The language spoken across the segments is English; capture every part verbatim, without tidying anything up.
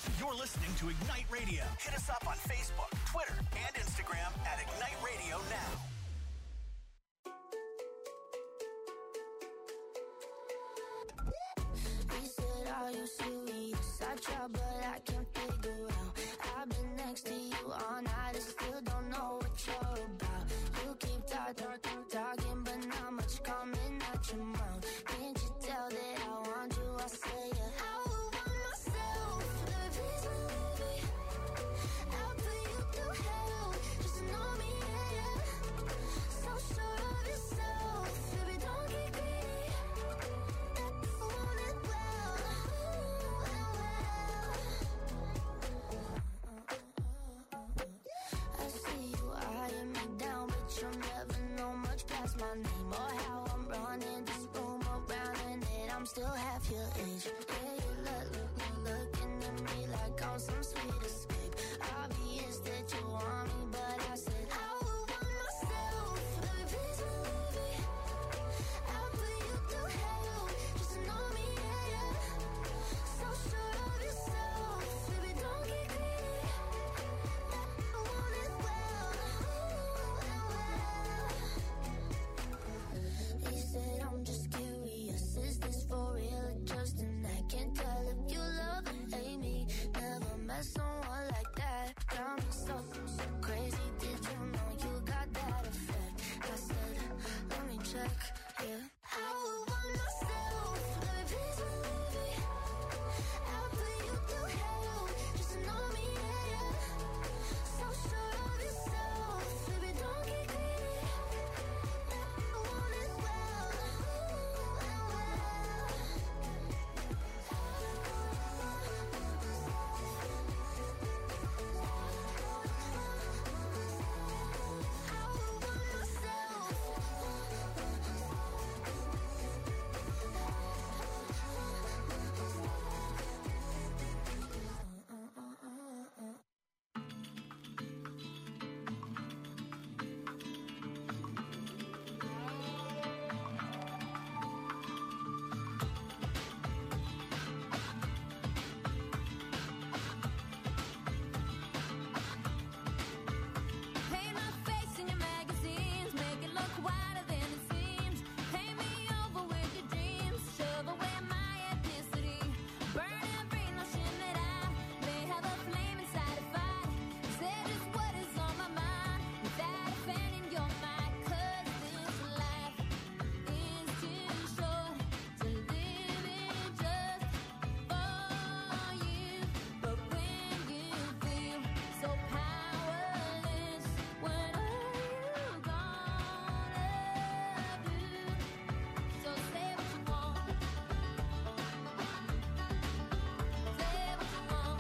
You're listening to Ignite Radio. Hit us up on Facebook, Twitter, and Instagram at Ignite Radio Now. He said, are you serious? I try, but I can't figure out. I've been next to you all night and still don't know what you're about. You keep talking, talking, but not much coming out your mouth. Can't you tell that I want you? I say yeah. I would want myself. Baby, please believe me. I'll put you through hell. Just to know me, yeah, yeah. So sure of yourself. Baby, don't get greedy. That I want it well. I see you eyeing me down, but you'll never know much past my name or how I'm running this room around and that I'm still half your age. Yeah, you look, look, look, looking at me like I'm some sweet escape. Obvious that you want me, but I said I would want myself. Baby, please believe me. I'll put you through hell just to know me, yeah, yeah. So sure of yourself, baby, don't get greedy. That I want it well, well. He said I'm just curious, is this for real or just an act? Can't tell if you love or hate me. Never met someone like that. Got me so, so crazy. Did you know you got that effect? I said, let me check, yeah. I would want myself. Baby, please believe me. I'll put you through hell just to know me, yeah, yeah. So sure of yourself, baby, don't get greedy. That I want it well, well, well. I would want myself. Paint my face in your magazines, make it look whiter than it seems. Paint me over with your dreams, shove away my ethnicity. Burn every notion that I may have a flame inside a fight. Say just what is on my mind without offending your mind. 'Cause this life is too short to live it just for you. But when you feel so powerless, what are you gonna do? So say what you want. Say what you want.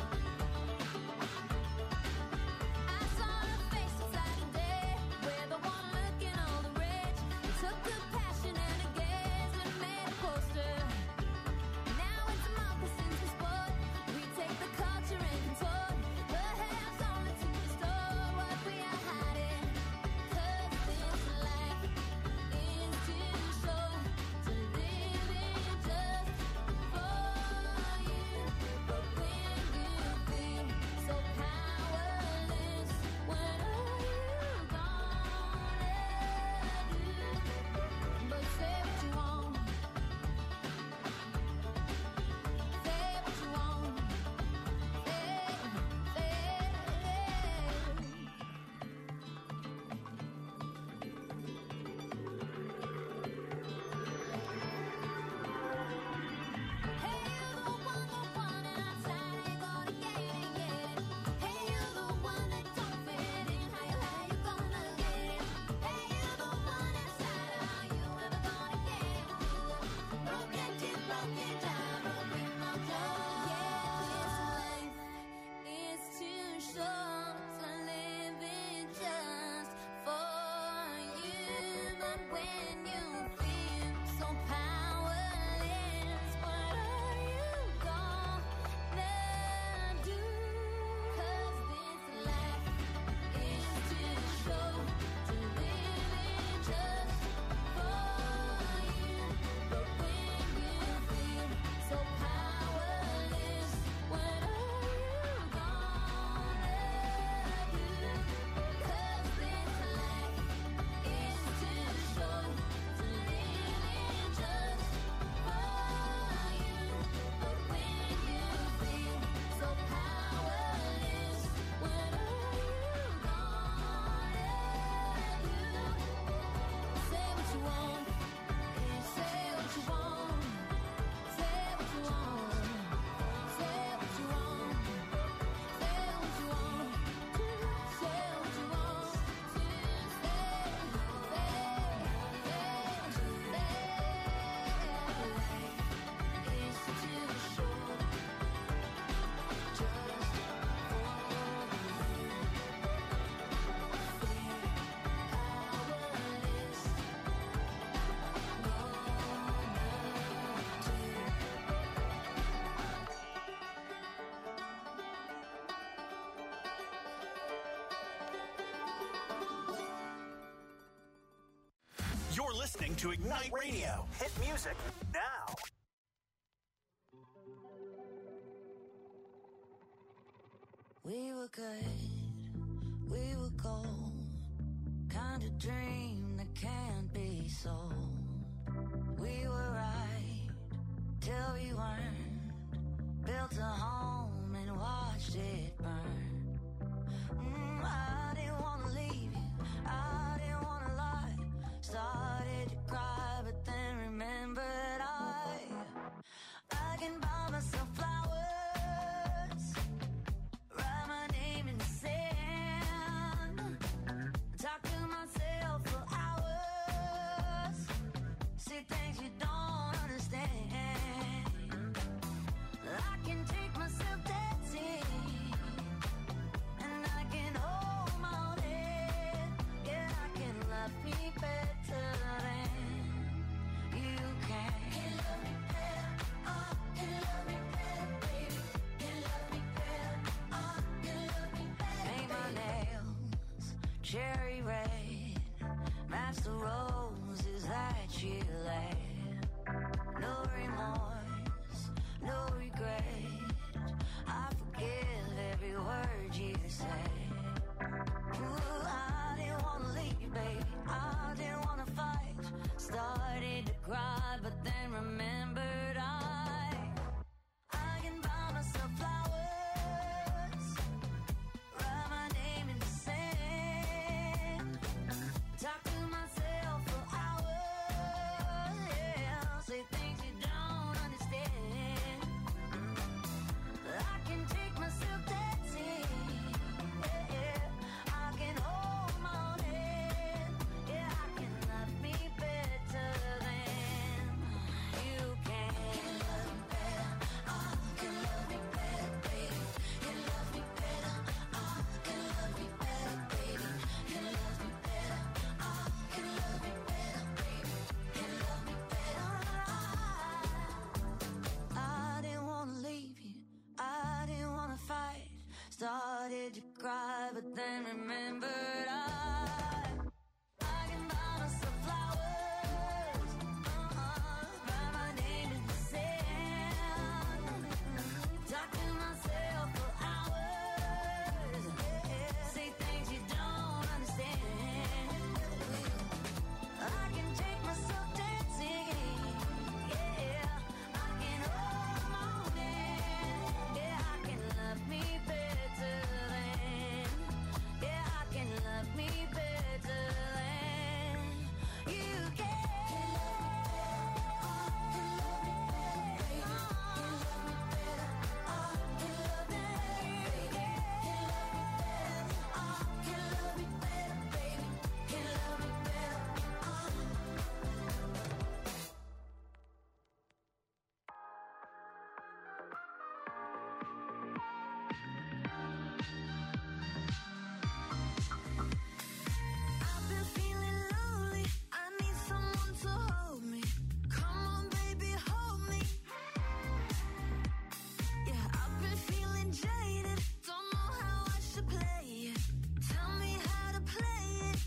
I saw her face inside a day where the one looking all the rage. It took a passion and a gaze and made a poster. Now it's a moccasin's sport. We take the culture and contort. The hands only to restore what we are hiding. 'Cause this life is too short to live it just for you. But when you feel so powerless, what are you gonna do? But say what you want. Say what you want. Say, say. Hey, you're the one, the one outside, ain't gonna get it, get it. Hey, you're the one that don't fit in, how you, how you gonna get it? Hey, you're the one inside, are you ever gonna get it? Broken teeth, broken down, broken my jaw. Yeah, this life is too short to live it just for you. But when you feel so powerless, what are you gonna do? 'Cause this life is too short to live it just for you. But when you feel so powerless, what are listening to Ignite Radio. Hit music now. We were good, we were gold, kind of dream that can't be sold. We were right till we weren't, built a home and watched it burn. Mm, I didn't want to leave you, I didn't want to lie. Started to cry but then remembered I I can buy myself flowers, write my name in the sand, talk to myself for hours, see things you don't understand. I can take myself dancing, and I can hold my own head. Yeah, I can love me better than you can. Can love me better, oh, can love me better, baby. Can love me better, oh, can love me better. Paint my nails cherry red, match the roses that you laid. No remorse, no regret. I forgive every word you said. Ooh, I didn't wanna leave you, baby. I didn't wanna fight. Started to cry, but then remembered I I can buy myself flowers, write my name in the sand, talk to myself for hours, yeah, say things you don't understand. I can take myself dancing, yeah, yeah. I can hold my own head, yeah, I can love me better than you can. Can love me better, oh, can love me better, baby. Can love me better, oh, can love me better, baby. Can love me better, oh, can love me better, baby. Can love me better, oh. I didn't wanna leave you, I didn't wanna fight. Started to cry, but then remembered I I can buy myself flowers, uh-uh, write my name in the sand, talk to myself for hours, yeah, say things you don't understand. I can take myself dancing, yeah, I can hold my own hand, yeah, I can love me better than, yeah, I can love me better than you can. I've been feeling lonely, I need someone to hold me. Come on, baby, hold me. Yeah, I've been feeling jaded, don't know how I should play it. Tell me how to play it.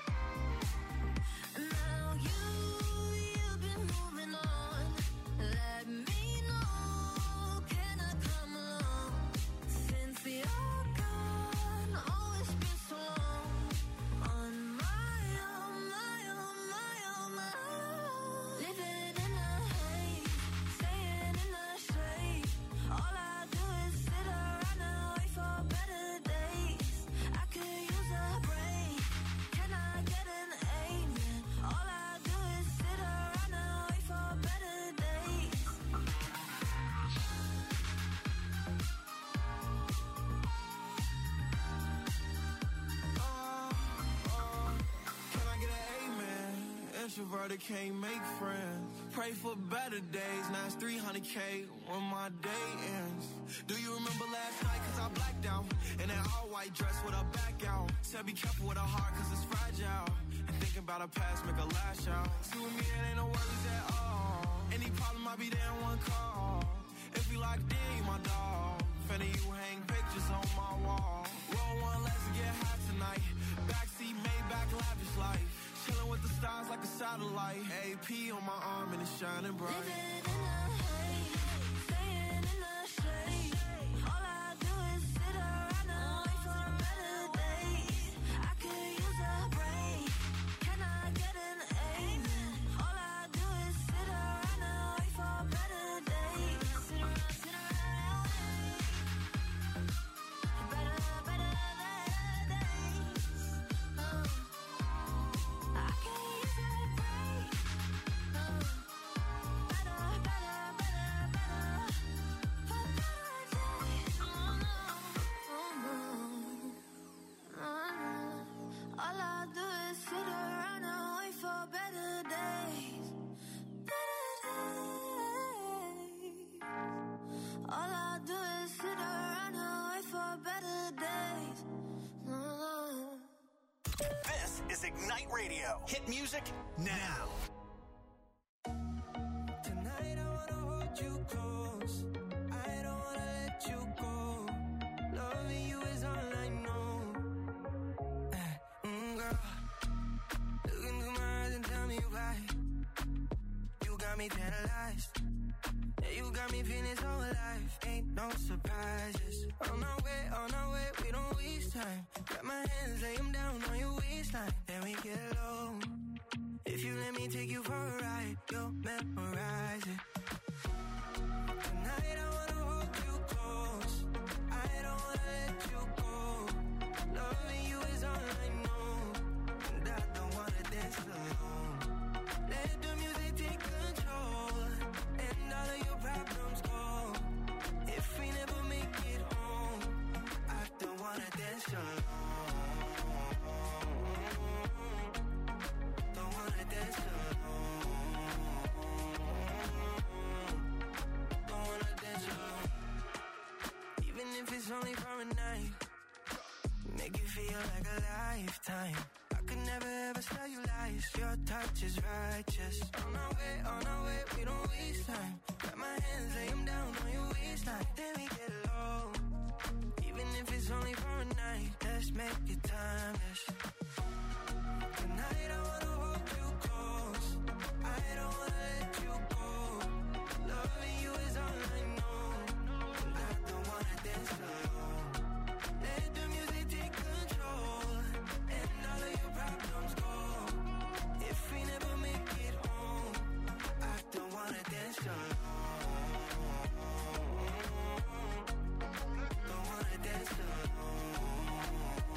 Now you, you've been moving on. Let me know, can I come along? Since you're gone, oh, it's been so long. On my own, my own, my own, my own. Living in the haze, staying in the shade. All I do is sit around and wait for better days. I could use a break, can I get an amen? All I do is sit around and wait for better days. Can I get an amen? Introverted can't make friends. Pray for better days. Now it's three hundred K when my day ends. Do you remember last night? Cause I blacked out in that all white dress with her back out. Said be careful with her heart cause it's fragile. And thinking about her past make her lash out. See with me it ain't no worries at all. Any problem I'll be there in one call. If you locked in, you my dog. Finna you hang pictures on my wall. Roll one, let's get high tonight. Backseat, Maybach, lavish life. Chillin' with the stars like a satellite. A P on my arm and it's shining bright. Living in the haze, staying in the shade. All I do is sit around and wait for better days. I could use a break. Can I get an amen? All I do is sit around and wait for better days. Sit around, sit around and wait. Better, better, better days. Oh. I could use a break. Oh. Better, better, better, better. For better days. Oh no, oh no, oh no. All I do is sit around and wait for better days. Better days. All I do is sit around and wait for better days. Oh. This is Ignite Radio. Hit music now. Tonight I wanna hold you close. I don't wanna let you go. Loving you is all I know. Eh, mm, girl, look into my eyes and tell me why. You got me paralyzed. Yeah, you got me feeling so alive. Ain't no surprises. On our way, on our way, we don't waste time. Grab my hands, lay them down on your waistline. Then we get low. If you let me take you for a ride, you'll memorize it. Tonight I wanna hold you close. I don't wanna let you go. Loving you is all I know. And I don't wanna dance alone. Let the music take control. And all of your problems go. If we never make it home, I don't wanna dance alone. Don't wanna dance alone. Don't wanna dance alone. Even if it's only for a night, make you feel like a lifetime. I could never ever tell you lies. Your touch is righteous. On our way, on our way, we don't waste time. Grab my hands, lay them down on your waistline. Then we get low. Even if it's only for a night, let's make it timeless. Tonight I wanna hold you close. I don't wanna let you go. Loving you is all I know. And I don't wanna dance alone. Let the music take control. And all of your problems go. If we never make it home, I don't wanna dance alone. Don't wanna dance alone.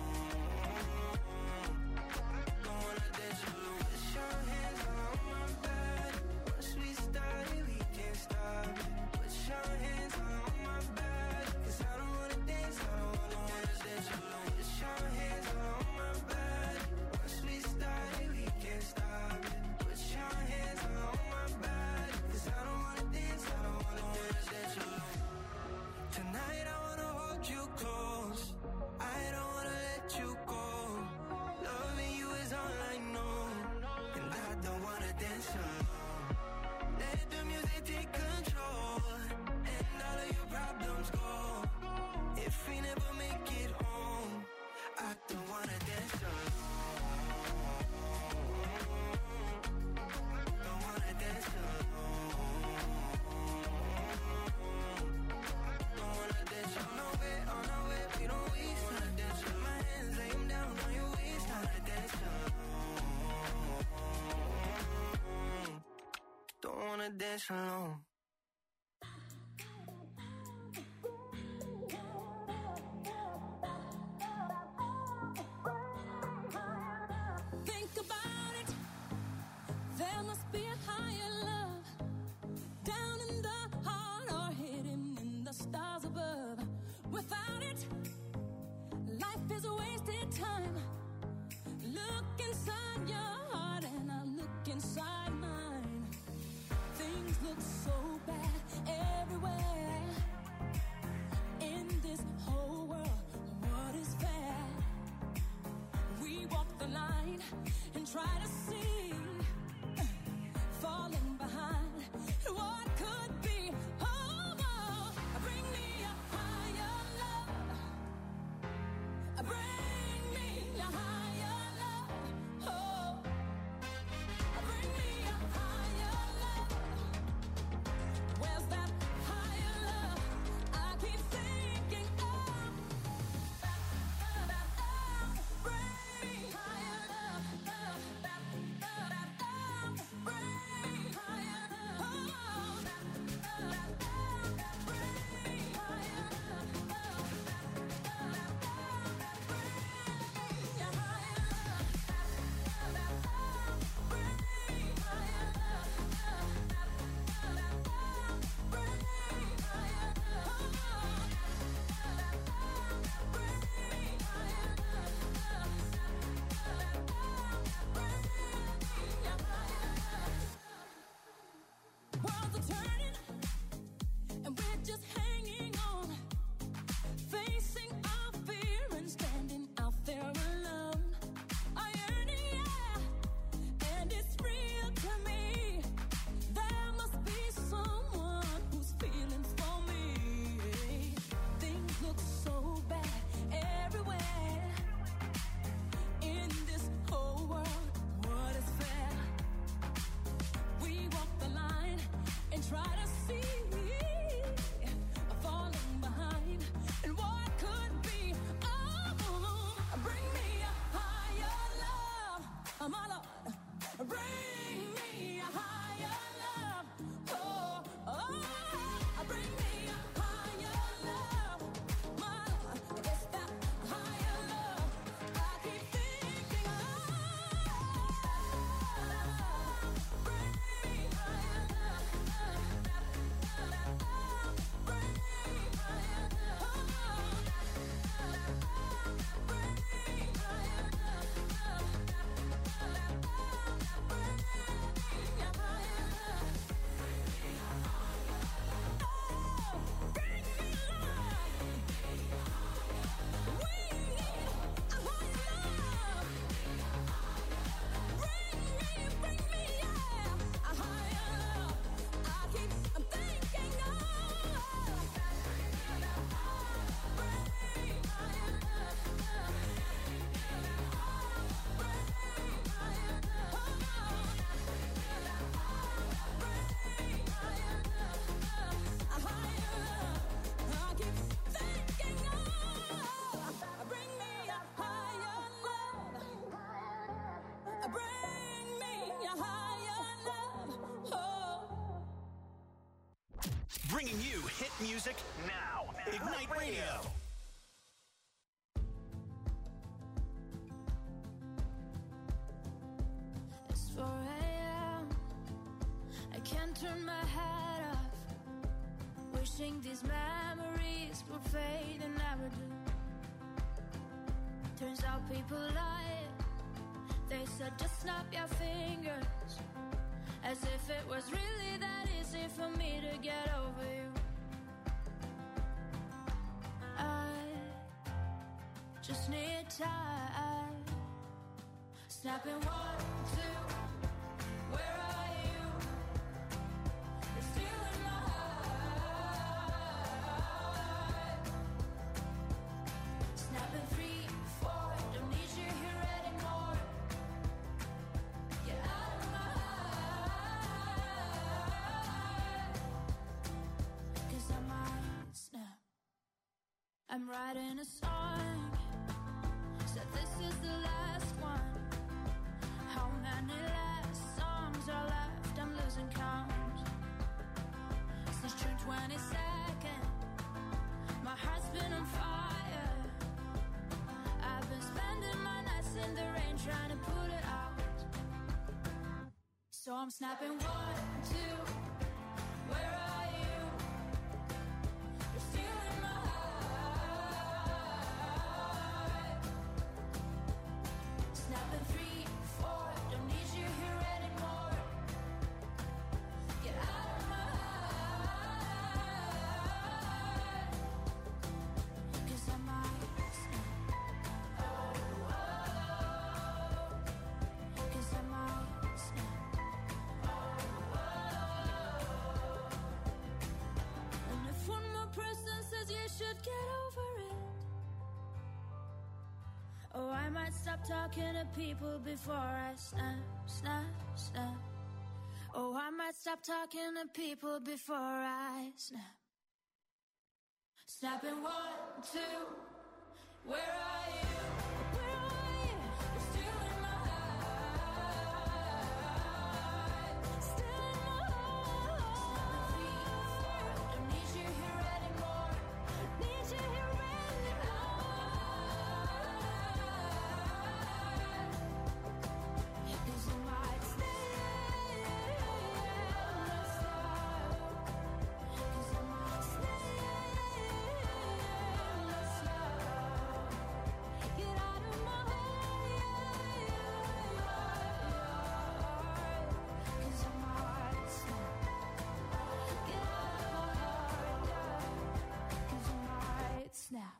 Don't wanna dance alone. Put your hands on my body. Once we started, we can't stop it. Put your hands on my body. 'Cause I don't wanna dance, I don't wanna dance alone. Put your hands on my body. Once we started, we can't stop it. Put your hands on my body. 'Cause I don't wanna dance, I don't wanna dance alone. Tonight I wanna hold you close. I don't wanna let you go. Loving you is all I know. And I don't wanna dance alone. Let the music take control. And all of your problems go. If we never make it home, I don't wanna dance alone. Don't wanna dance alone. Don't wanna dance on our way, on our way, we don't waste time. Dance with my hands, lay them down on your waistline. Dance alone. Don't wanna dance alone. Think about it. There must be a higher love down in the heart or hidden in the stars above. Without it, life is a wasted time. Look inside your heart and I look inside mine. Things look so bad everywhere. In this whole world, what is fair? We walk the line and try to see, falling behind what could be. Oh, oh, bring me a higher love. Bring me a higher love. Oh, Music now. Ignite Radio. It's four a.m. I can't turn my head off. Wishing these memories would fade and never do. Turns out people lie. They said just snap your fingers, as if it was really that easy for me to get over you. I just need time. Snapping one, two, where are you? You're still in my heart. Snapping three, four, don't need you here anymore. Get out of my heart. 'Cause I might snap. I'm writing a song, said this is the last one. How many last songs are left? I'm losing count. Since June twenty-second, my heart's been on fire. I've been spending my nights in the rain trying to put it out. So I'm snapping one, two, where are you? You're still in my heart. Snapping three, four, don't need you here anymore. Get out of my heart. 'Cause I might snap. Oh, oh. 'Cause I might snap. Oh, oh. And if one more person says you should get over it, oh, I might stop talking to people before I snap, snap, snap. Oh, I might stop talking to people before I snap. Snapping one, two, where are you? Where are you? You're still in my heart. Still in my heart. Snapping three, four, don't need you here anymore. Need you here anymore. 'Cause I might stay, not stop. 'Cause I might stay, not stop. Get out of my heart. 'Cause I might snap. Get out of my heart, yeah. 'Cause I might snap.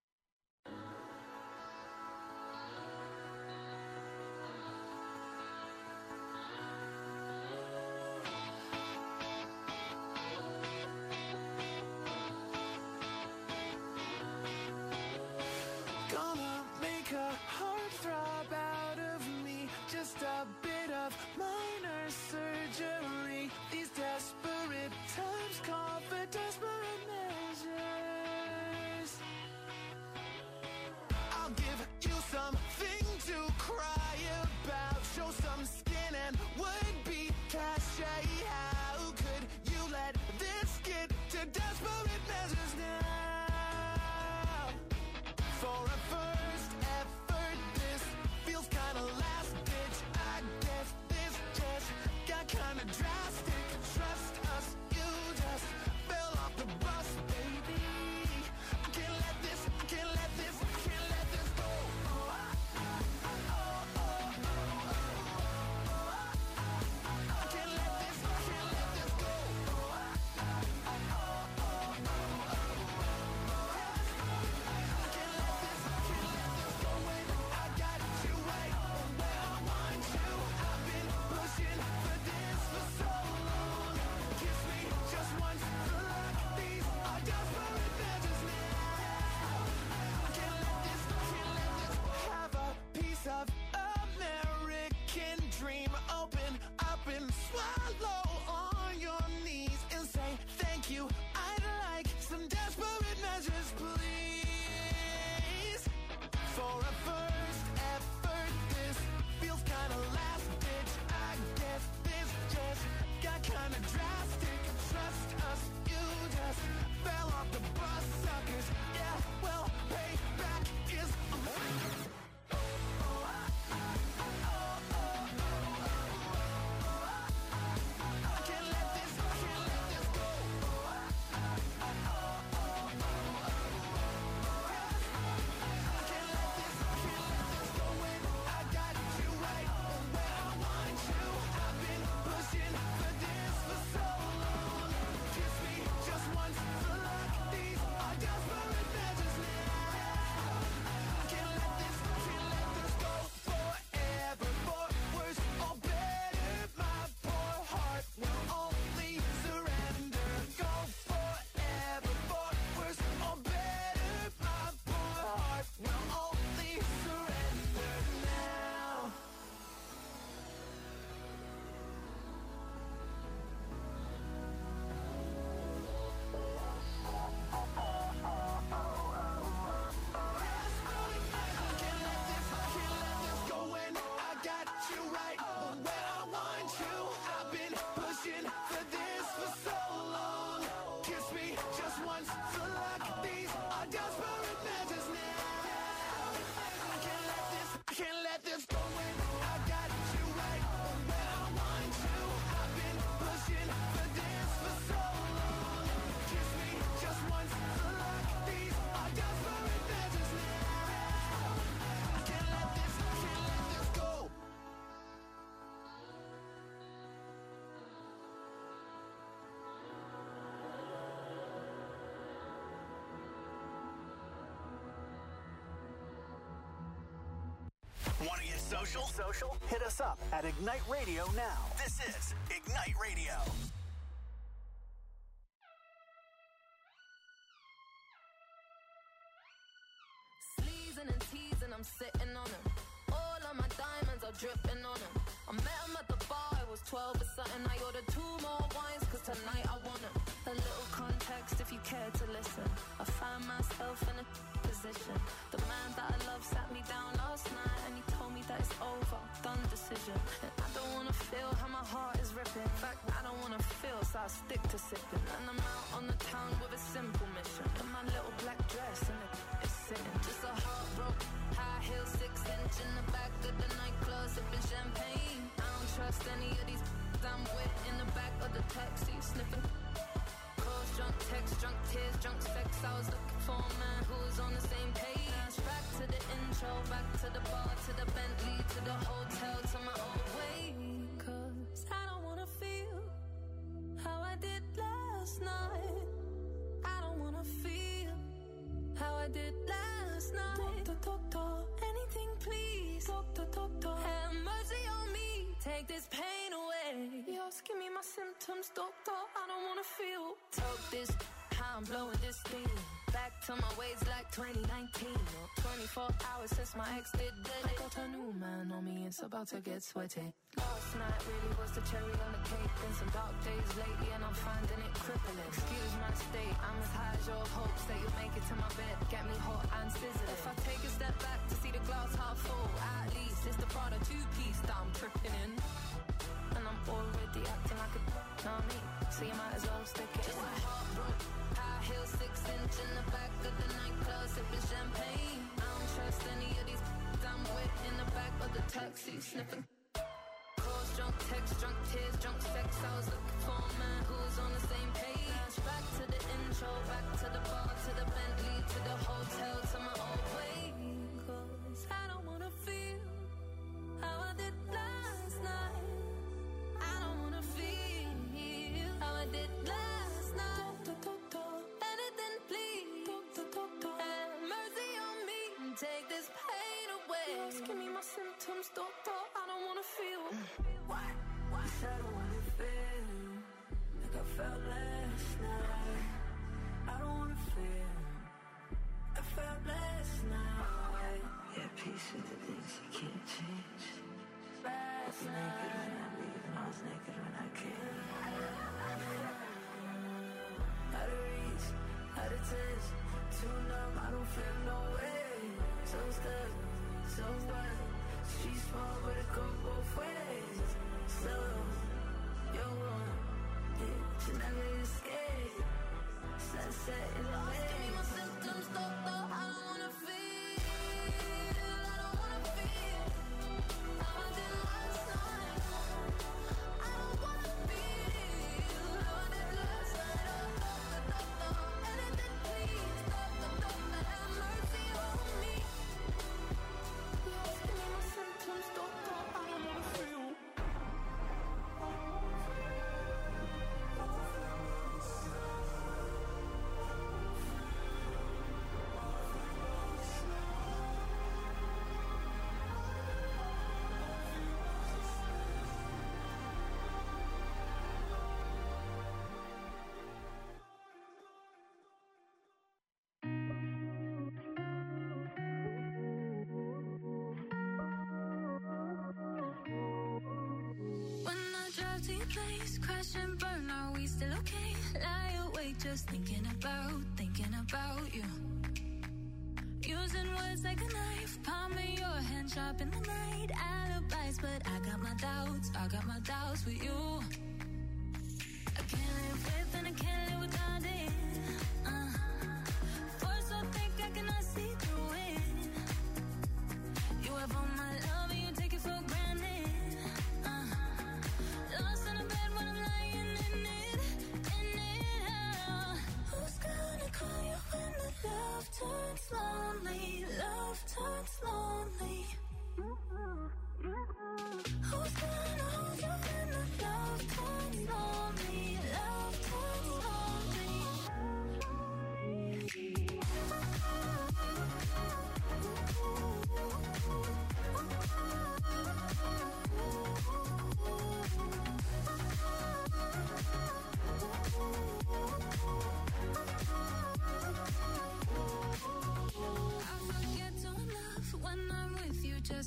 Gonna make a heart throb out of me. Just a bit of minor surgery. These desperate times call for desperate measures. I'll give you something to cry about. Show some skin and would be cachet. How could you let this get to desperate measures now? For a first effort, this feels kinda last ditch. I guess this just got kinda drastic. Trust us, you just fell off the bus, baby. I can't let this, I can't let this, I can't let this go. Oh, I, I, oh, oh, oh, oh. I can't let this, I can't let this go. Oh, I, I, oh, oh, oh, oh. I can't let this, I can't let this go when I got you right where I want you. I've been pushing for this for so long. Kiss me just once for luck. These are desperate measures now. I can't let this, I can't let this. Have a piece of American dream. Open up and swallow on your knees and say thank you. I'd like some desperate measures, please. For a first effort, this feels kinda last ditch. I guess this just got kinda drastic. Trust us, you just Social? Social? Hit us up at Ignite Radio now. This is Ignite Radio. Sleezing and teasing, I'm sitting on them. All of my diamonds are dripping on them. I met him at the bar, I was twelve or something. I ordered two more wines, cause tonight I want them. A little context if you care to listen. I found myself in a position. The man that I love sat me down last night and he told me that it's over, done decision. And I don't wanna feel how my heart is ripping. In fact, I don't wanna feel, so I stick to sipping. And I'm out on the town with a simple mission. In my little black dress and it, it's sitting. Just a heartbroken, high heel, six inch in the back of the nightclub, sipping champagne. I don't trust any of these I'm with in the back of the taxi, sniffing. Calls, drunk text, drunk tears, drunk sex. I was looking for a man who was on the same page. Back to the intro, back to the bar, to the Bentley, to the hotel, to my own way. Cause I don't wanna feel how I did last night. I don't wanna feel how I did last night. Doctor, doctor, anything please. Doctor, doctor, have mercy on me. Take this pain away. You're asking me my symptoms, doctor. I don't wanna feel. Talk this, how I'm blowing this thing. Back to my ways like twenty nineteen. twenty-four hours since my ex did dead. I got a new man on me, it's about to get sweaty. Last night really was the cherry on the cake. Been some dark days lately and I'm finding it crippling. Excuse my state, I'm as high as your hopes that you'll make it to my bed. Get me hot and sizzling. If I take a step back to see the glass half full, at least it's the Prada two-piece that I'm tripping in. And I'm already acting like a know me, so you might as well stick it. Just a heartbroken, high heel, six inch in the back of the nightclub, sipping champagne. I don't trust any of these I'm with in the back of the taxi, sniffing. Calls, drunk text, drunk tears, drunk sex. I was looking for a man who was on the same page. Back to the intro, back to the bar, to the Bentley, to the hotel, to my old way. Cause I don't wanna feel how I did last night. I don't wanna feel how I did last night. Doctor, doctor, anything please. Doctor, doctor, have mercy on me and take this pain away. You're asking me my symptoms, doctor. I don't wanna feel. What? What? I said I don't wanna feel like I felt last night. I don't wanna feel. I felt last night. Yeah, peace with the things you can't change. Last I was naked when I leave and I was naked when I came. Out of reach, out of touch, too numb, I don't feel no way. So stuck, so what? She's small, but it go both ways. So, you're one, yeah, you never escape. Sunset in the way. Give me my symptoms, doctor, I don't wanna feel. I don't wanna feel how I did last night. I don't wanna feel how I did last night. Oh, doctor, doctor, anything please. Doctor, doctor, have mercy on me. You're asking me my symptoms, doctor, I don't wanna feel. When I drive to your place, crash and burn, are we still okay? Lie awake just thinking about, thinking about you. Using words like a knife, palm of your hand sharp in the night. Alibis, but I got my doubts, I got my doubts with you. I can't live with and I can't live without it. Uh, force so thick I cannot see through it. You have all my love and you take it for granted. Uh, lost in a bed when I'm lying in it, in it. Uh, who's gonna call you when the love turns lonely? Love turns lonely. Who's gonna hold you when the love turns lonely? Love turns lonely.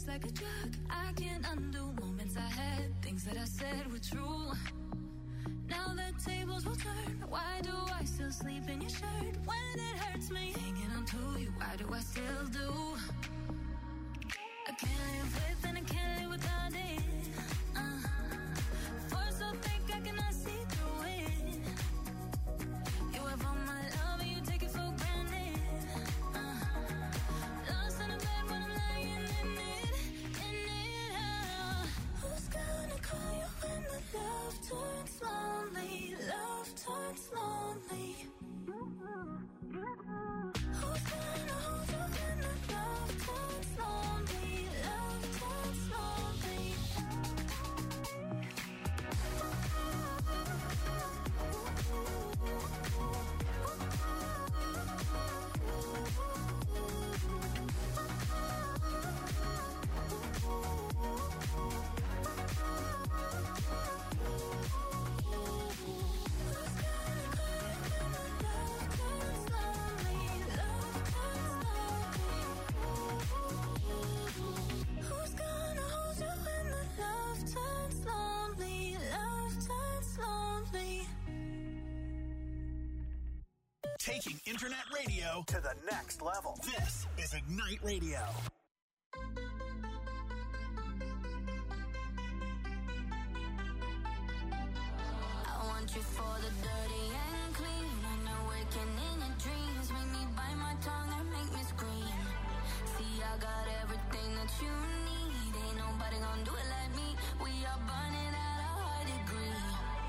like a drug. I can't undo moments I had, things that I said were true. Now the tables will turn. Why do I still sleep in your shirt when it hurts me? Hanging on to you, why do I still do? I can't live with and I can't live without it. Uh, force so thick I cannot see through it. You have all my love and you take it for granted. Uh, lost in the bed when I'm lying in it, in it. Uh, who's gonna call you when the love turns lonely? Love turns lonely. Who's gonna hold you when the love turns lonely? Love turns lonely. Who's gonna hold you when the love turns lonely? Love turns lonely. Taking internet radio to the next level. This is Ignite Radio. I want you for the dirty and clean. When you're waking in your dreams, make me bite my tongue and make me scream. See, I got everything that you need. Ain't nobody gonna do it like me. We are burning at a high degree.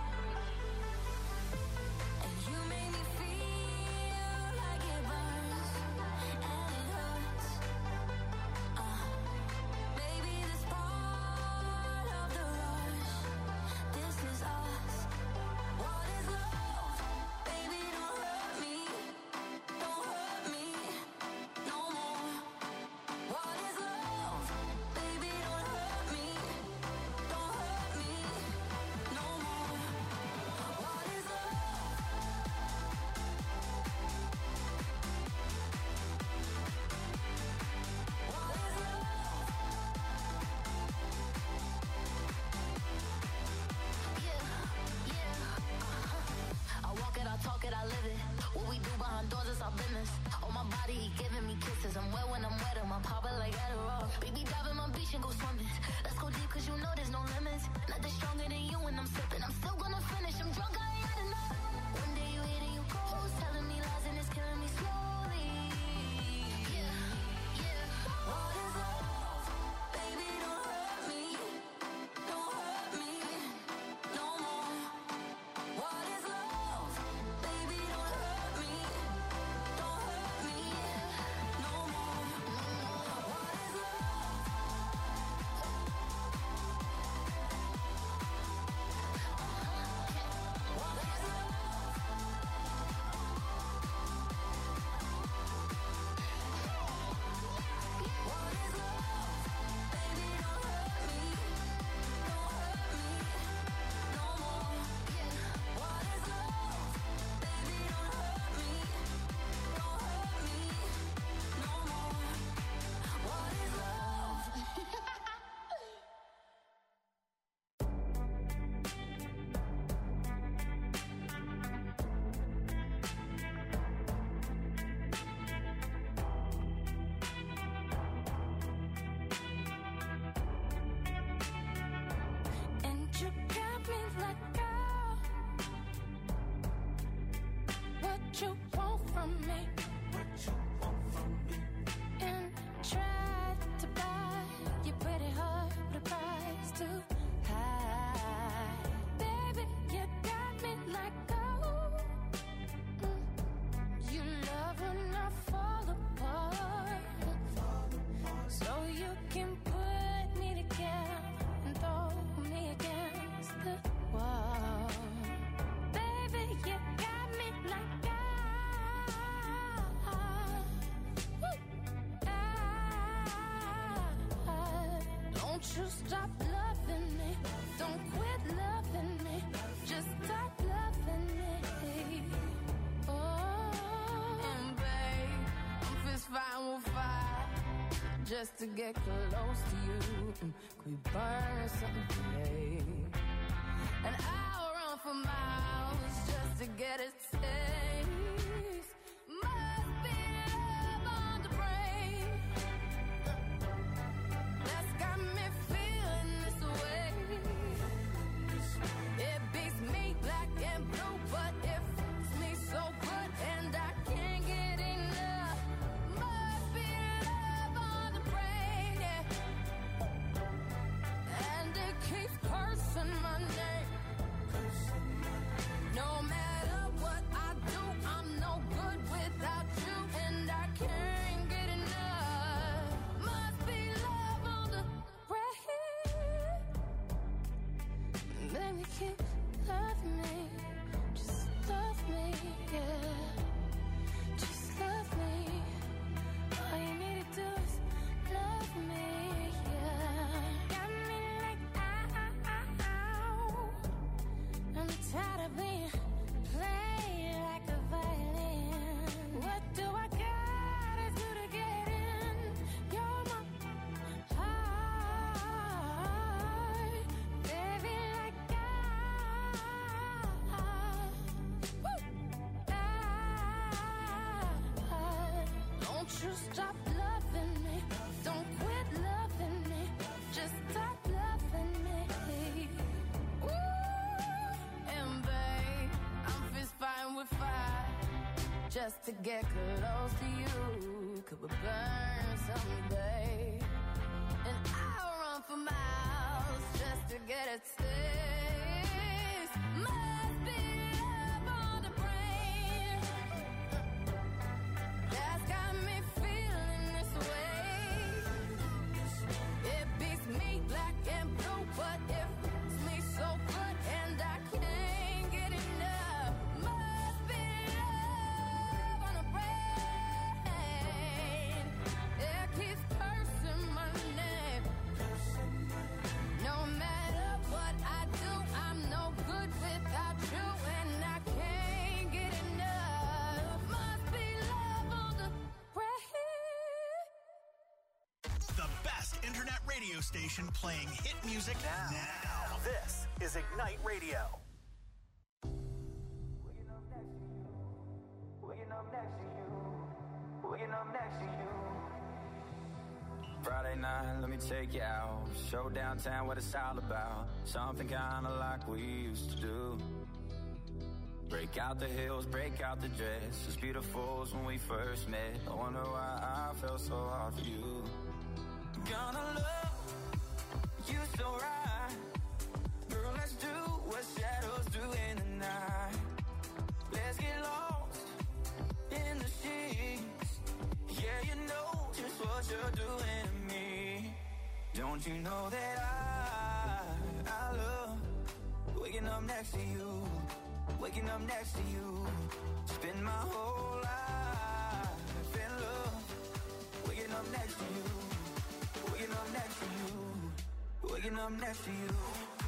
And you make me feel like it burns and it hurts. Uh, baby, this part of the rush. This is us. What is love? Baby, don't hurt me. Don't hurt me no more. What is love? Baby, don't hurt me. Don't hurt me no more. What is love? What is love? Yeah, yeah. uh-huh. I walk it, I talk it, I live it. What we do behind doors is our business. On my body, he giving me kisses. I'm wet when I'm wet, I'm popping like Adderall. Baby, dive in my beach and go swimming. Let's go deep, cause you know there's no limits. Nothing stronger than you when I'm sipping. I'm still gonna finish, I'm drunk, I ain't had enough. One day you hit and you close, telling me lies and it's killing me slowly. Yeah, yeah. What is love? Baby, don't hurt me. Don't hurt me no more. What is love? Baby, don't hurt me. Don't hurt me no more. What is love? What is love? What is love? Baby, don't hurt me. Don't hurt me no more. What is love? Baby, don't hurt me. Don't hurt me no more. What is love? And you got me like, girl, what you want from me? What you want from me? And try to buy your pretty heart with a price too high. Baby, you got me like, oh, mm, you love when I fall apart. So you can put me together and throw me against the wall. Baby, you got me like, ah, woo, ah. Don't you stop loving me. Don't quit loving me. Just stop loving me. Oh, and babe, I'm fist fighting with fire. just to get close to you. Mm, Could we burn something today? And I'll run for miles just to get a taste. Must be love on the brain that's got me feeling this way. It beats me black and blue, but it feels me so good, and I can't get enough. Must be love on the brain, yeah. And it keeps cursing my name. No matter what I do, I'm no good without you, and I can't get enough. Must be love on the brain. Baby, keep loving me. Just love me, yeah. Just love me. All you need to do is love me, yeah. Got me like, ow. I'm tired of being played like a violin. What do I gotta do to get in? You're my heart, baby, like I, woo, I. Don't you stop loving me, don't quit loving me, just stop loving me. Ooh, and babe, I'm fist fighting with fire just to get close to you. Could we burn something, babe? And I'll run for miles just to get a taste. Must be love on the brain that's got me feeling this way. It beats me black and blue, but it feels me so good, and I can't get enough. Must be love on the brain. It keeps cursing my name. No matter what I do, I'm no good without you, and I can't get enough. Must be love on the brain. The best internet radio station playing hit music now. now. This is Ignite Radio. Waking up next to you. Waking up next to you. Waking up next to you. Friday night, let me take you out. Show downtown what it's all about. Something kinda like we used to do. Break out the heels, break out the dress. As beautiful as when we first met. I wonder why I felt so hard for you. Gonna love you so right. Girl, let's do what shadows do in the night. Let's get lost in the sheets. Yeah, you know just what you're doing to me. Don't you know that I, I love waking up next to you, waking up next to you. Spend my whole life in love, waking up next to you, waking up next to you, waking up next to you.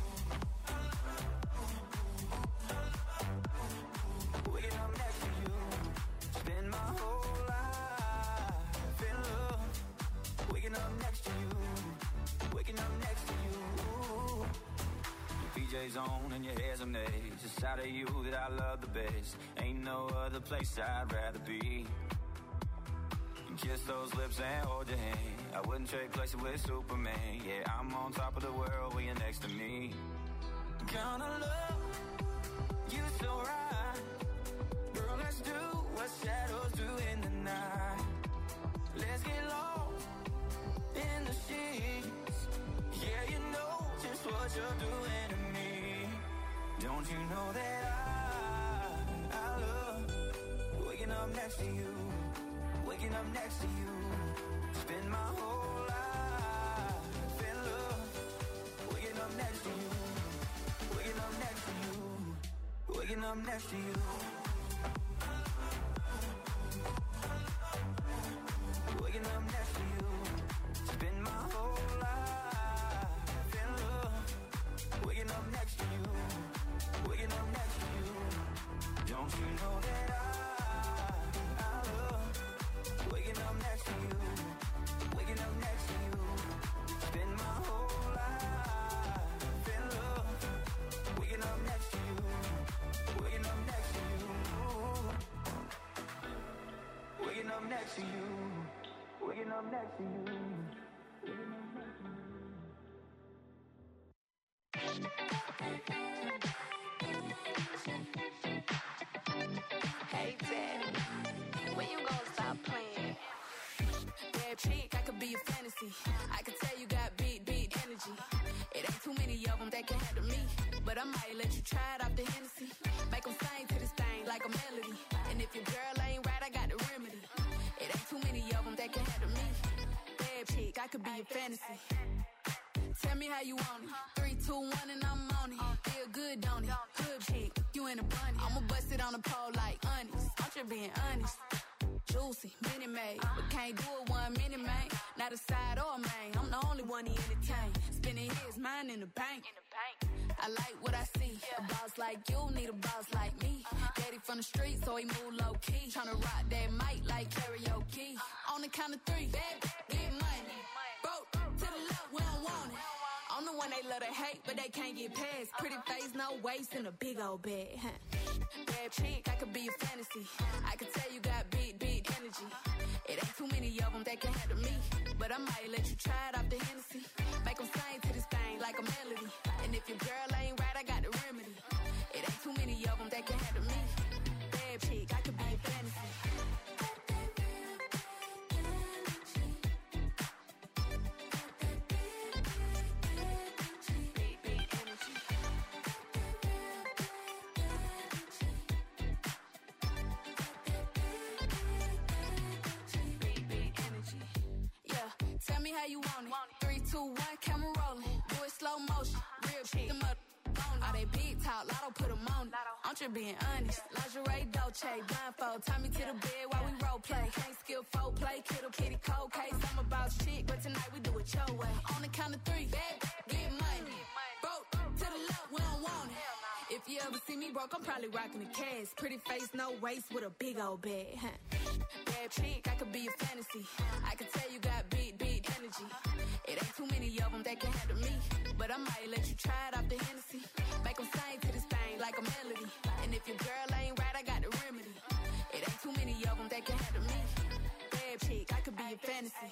Waking up next to you, spend my whole life in love. Waking up next to you, waking up next to you. Your P J's on and your hair's a maze. It's out of you that I love the best. Ain't no other place I'd rather be. And kiss those lips and hold your hand. I wouldn't trade places with Superman. Yeah, I'm on top of the world when you're next to me. Gonna love you so right. Girl, let's do what shadows do in the night. Let's get lost in the sheets. Yeah, you know just what you're doing to me. Don't you know that I, I love waking up next to you, waking up next to you. Spend my whole life in love, waking up next to you, waking up next to you, waking up next to you. Waking up next to you, spend my whole life in love. Waking up next to you, waking up next to you. Don't you know that I, I love waking up next to you, waking up next next to you. Waking up next to you. Waking up next to you. Hey, Daddy, when you gonna stop playing? Bad chick, I could be a fantasy. I could tell you got big, big energy. It ain't too many of them that can handle me. But I might let you try it off the Hennessy. Make them sing to this thing like a melody. And if your girl ain't right, I got the remedy. It ain't too many of them that can handle me. Bad chick, I could be a fantasy. Tell me how you want it. Three, two, one, and I'm on it. Feel good, don't it? Hood chick, you in a bunny. I'ma bust it on the pole like honest. I'm just being honest. Juicy, mini made, but can't do it one minute, man. Not a side or a main. I'm the only one he entertain. Spending his mind in the bank. I like what I see. A boss like you need a boss like me. Daddy from the street, so he move low key. Tryna rock that mic like karaoke. On the count of three, bad, get money. Broke to the left, we don't want it. I'm the one they love to hate, but they can't get past. Pretty face, no waist, and a big old bag. Bad chick, I could be a fantasy. I could tell you got big, big energy. It ain't too many of them that can handle me. But I might let you try it off the Hennessy. Make them sing to this thing like a melody. And if your girl ain't right, I got the remedy. It ain't too many of them that can handle me. Bad chick, I could be a fantasy. Tell me how you want it. Three, two, one, camera rolling. Do it slow motion. Real chick. Them up on it. All they big talk, Lotto put them on it. I'm just being honest. Lingerie, Dolce, blindfold. Tie me to the bed while we role play. Can't skill folk play. Kiddo, kitty, cold case. I'm about shit, but tonight we do it your way. On the count of three, bad, get money. Broke to the left, we don't want it. If you ever see me broke, I'm probably rocking the cash. Pretty face, no waist, with a big old bag. Bad chick, I could be a fantasy. I could tell you got big, big energy. It ain't too many of them that can handle me. But I might let you try it off the Hennessy. Make them sing to this thing like a melody. And if your girl ain't right, I got the remedy. It ain't too many of them that can handle me. Bad chick, I could be a fantasy.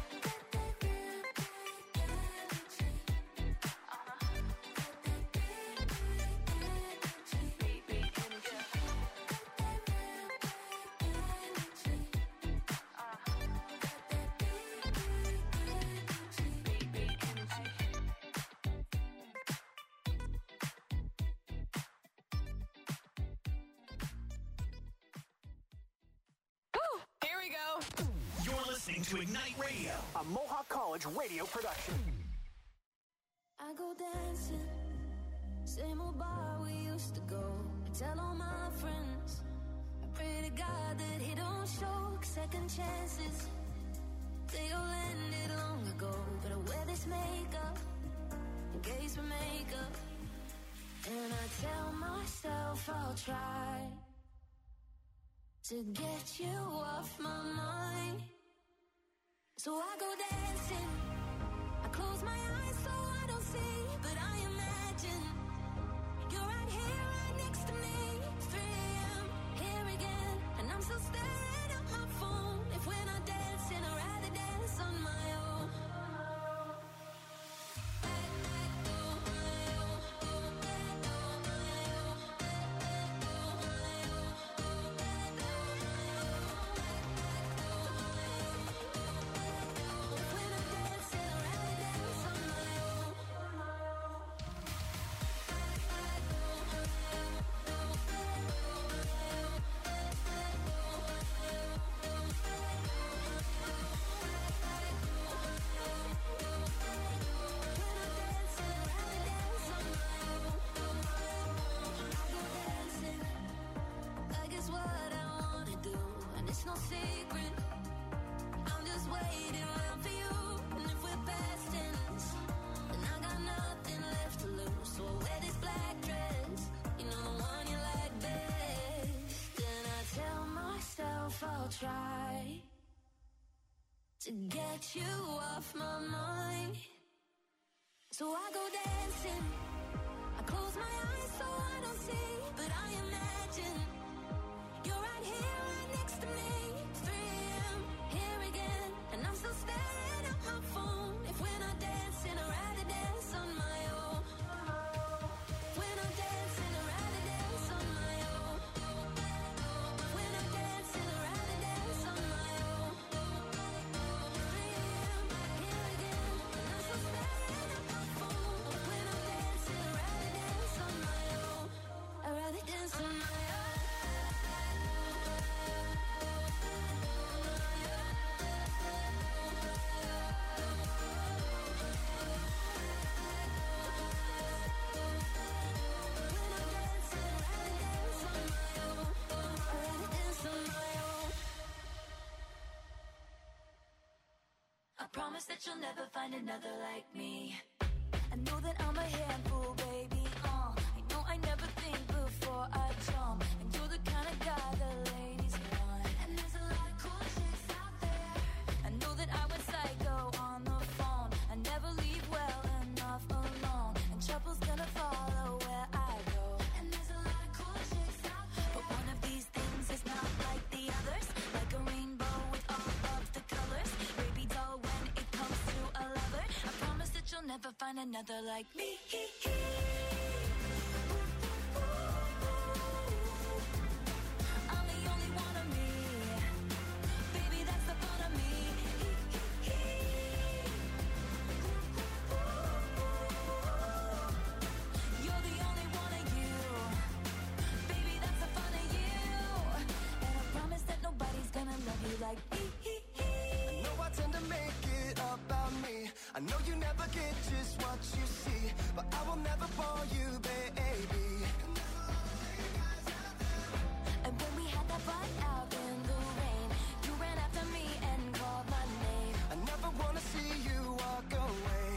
You're listening to Ignite Radio, a Mohawk College radio production. I go dancing, same old bar we used to go. I tell all my friends, I pray to God that he don't show second chances. They all ended long ago, but I wear this makeup in case we make up. And I tell myself I'll try to get you off my mind. So I go dancing, I close my eyes so I don't see, but I imagine you're right here, right next to me. three a.m. here again, and I'm still staring at my phone. If we're not dancing, I'd rather dance on my own. It's no secret, I'm just waiting around for you. And if we're past tense, then I got nothing left to lose. So I wear this black dress, you know the one you like best. And I tell myself I'll try to get you off my mind. So I go dancing, I close my eyes so I don't see, but I imagine you're right here, right next to me. three a.m. I promise that you'll never find another like me. I know that I'm a handful, baby. Uh, I know I never think before I jump, and you're the kind of guy the ladies want. And there's a lot of cool chicks out there. I know that I went psycho on the phone. I never leave well enough alone, and trouble's gonna follow where I go. And there's a lot of cool chicks out there, but one of these things is not like the others. Like a rainbow with all of the colors. Baby doll, when it comes to a lover, I promise that you'll never find another like me. I'm the only one of me. Baby, that's the fun of me. You're the only one of you. Baby, that's the fun of you. And I promise that nobody's gonna love you like me. I know I tend to make it about me. I know you never get just what you see, but I will never bore you, baby. And when we had that fight out in the rain, you ran after me and called my name. I never wanna see you walk away,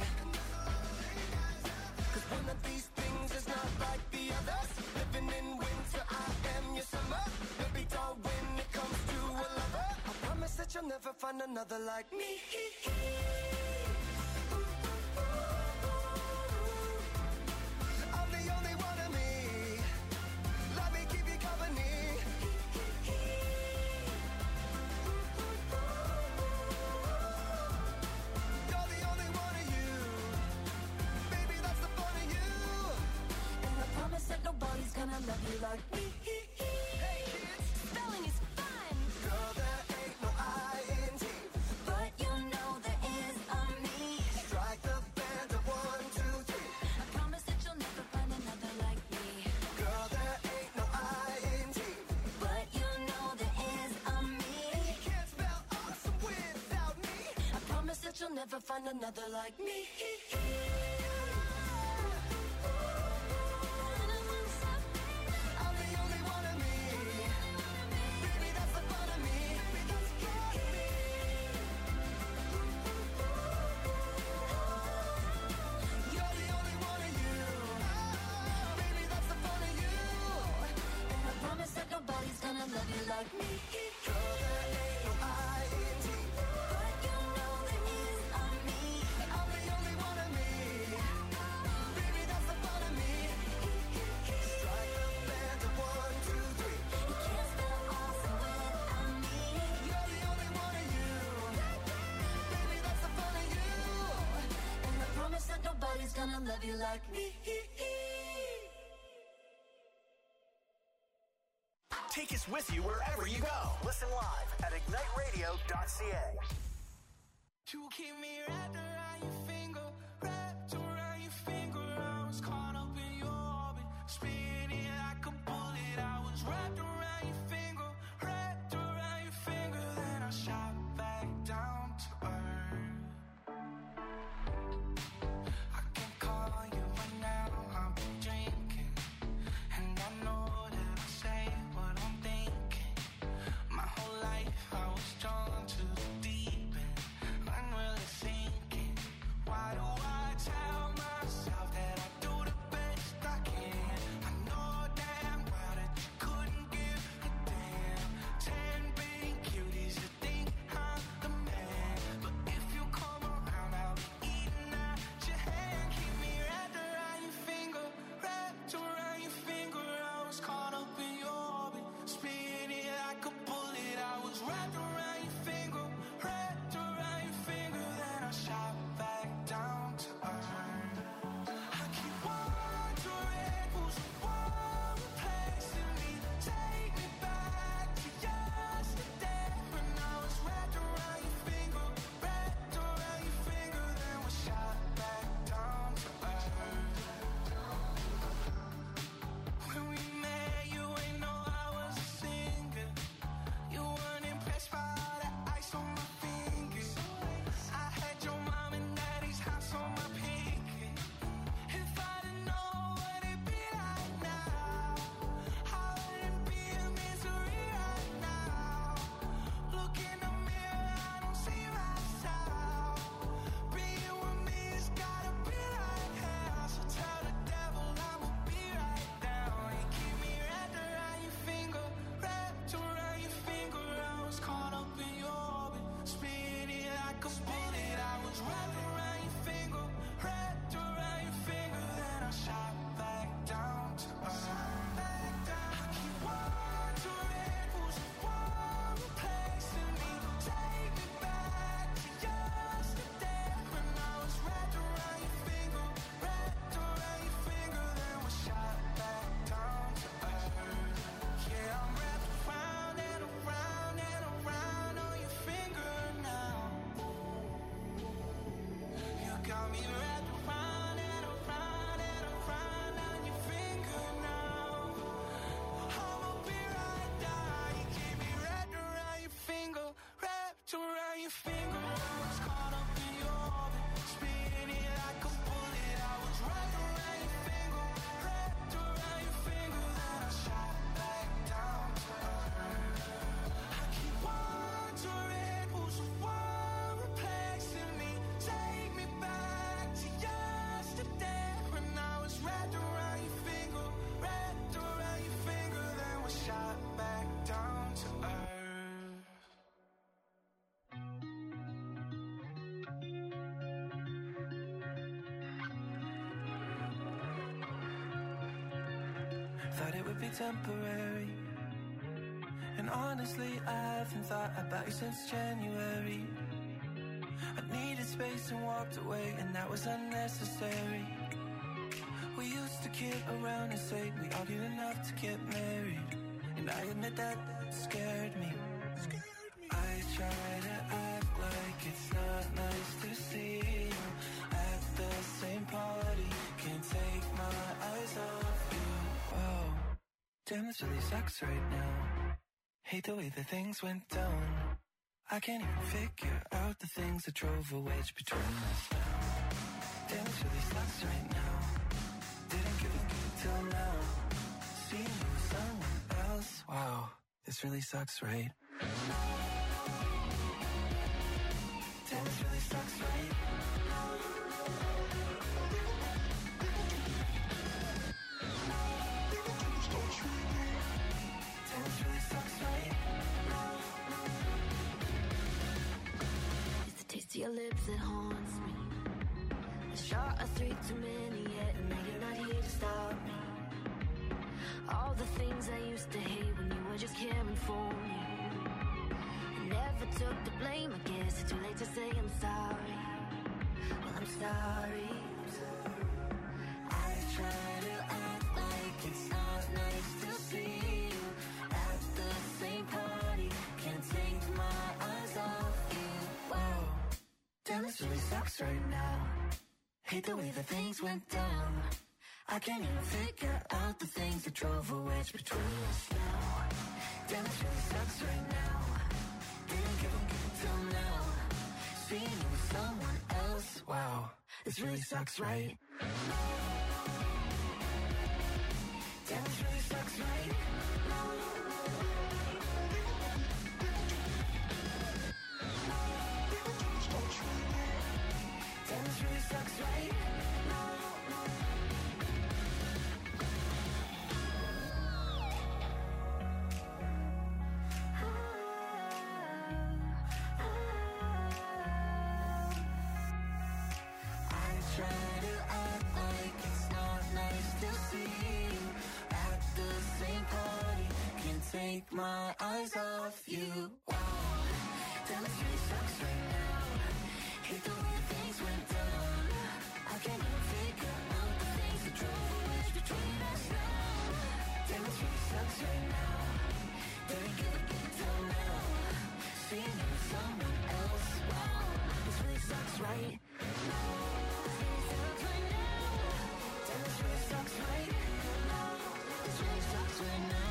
cause one of these things is not like the others. Living in winter, I am your summer. Baby doll, when it comes to a lover, I promise that you'll never find another like me. I'm the only one of me. Let me keep you company. You're the only one of you. Baby, that's the fun of you. And I promise that nobody's gonna love you like me. Hey kids, Spelling is fun, girl, there ain't no I N G. but you know there is a me. Strike the band of one, two, three. I promise that you'll never find another like me. Girl, there ain't no I N G. But you know there is a me. You can't spell awesome without me. I promise that you'll never find another like me. I'm the only one of me. Baby, that's the fun of me. You're the only one of you. Baby, that's the fun of you. And I promise that nobody's gonna love you like me. Girl, there ain't no I N G. But you know there is a me. I'm the only one of me. Baby, that's the fun of me. Strike the band of one, two, three. You can't spell awesome without me. You're the only one of you. Baby, that's the fun of you. And I promise that nobody's gonna love you like me. Take us with you wherever you go. Listen live at ignite radio dot c a. You keep me wrapped around your finger, wrapped around your finger. I was caught up in your orbit, spinning like a bullet. I was wrapped around your finger, wrapped around your finger. Then I shot back down to earth. I can call you right now, I've been drinking, and I know that I say what I'm thinking. My whole life I was drawn to the deep end, unreal it seems. thought it would be temporary. And honestly, I haven't thought about you since January. I needed space and walked away, and that was unnecessary. We used to kid around and say we argued enough to get married, and I admit that scared me. I try to act like it's not nice to see you at the same party. Can't take my eyes off you. Whoa, damn, this really sucks right now. Hate the way that things went down. I can't even figure out the things that drove a wedge between us now. Damn, this really sucks right now. Didn't give a good till now. Seeing you with someone else. Wow, this really sucks, right? Damn, this really sucks, right? Damn, this really sucks, right? It's the taste of your lips that haunts me. A shot of three too many yet, and now you're not here to stop me. All the things I used to hate when you were just caring for me. I never took the blame, I guess it's too late to say I'm sorry. Well, I'm sorry. I try to act like it's not nice to see you at the same party. Can't take my eyes off you. Wow, damn, this really sucks right now. Hate the way that things went down. I can't even figure out the things that drove a wedge between us now. Damn, this really sucks right now. Didn't give a good till now. Seeing you with someone else. Wow, this really sucks, right? Damn, this really sucks, right? Damn, this really sucks, right? Take my eyes off you. Wow, damn, this really sucks right now. Hate the way things went down. I can't even figure out the things that drove a wedge between us now. Damn, this really sucks right now. Didn't give a good till now. Seeing you with someone else. Wow, this really sucks right now. Damn, this really sucks right now. This really sucks right now.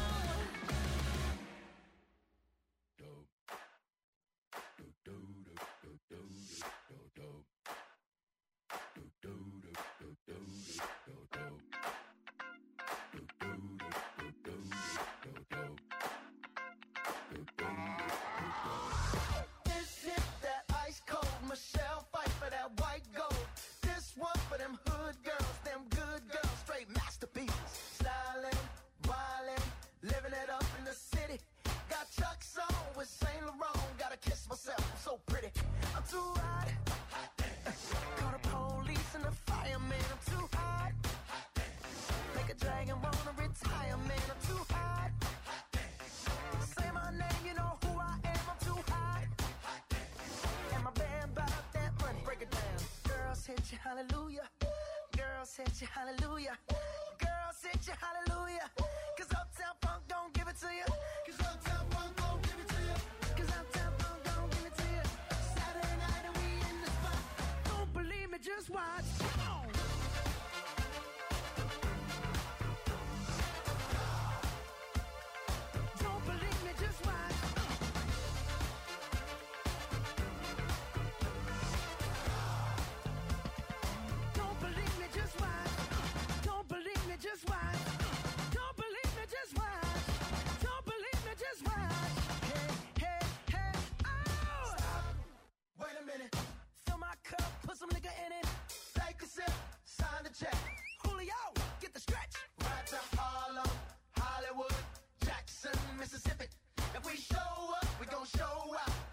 Hallelujah, girls hit you, hallelujah, girls hit you, hallelujah, cause Uptown Funk don't give it to you,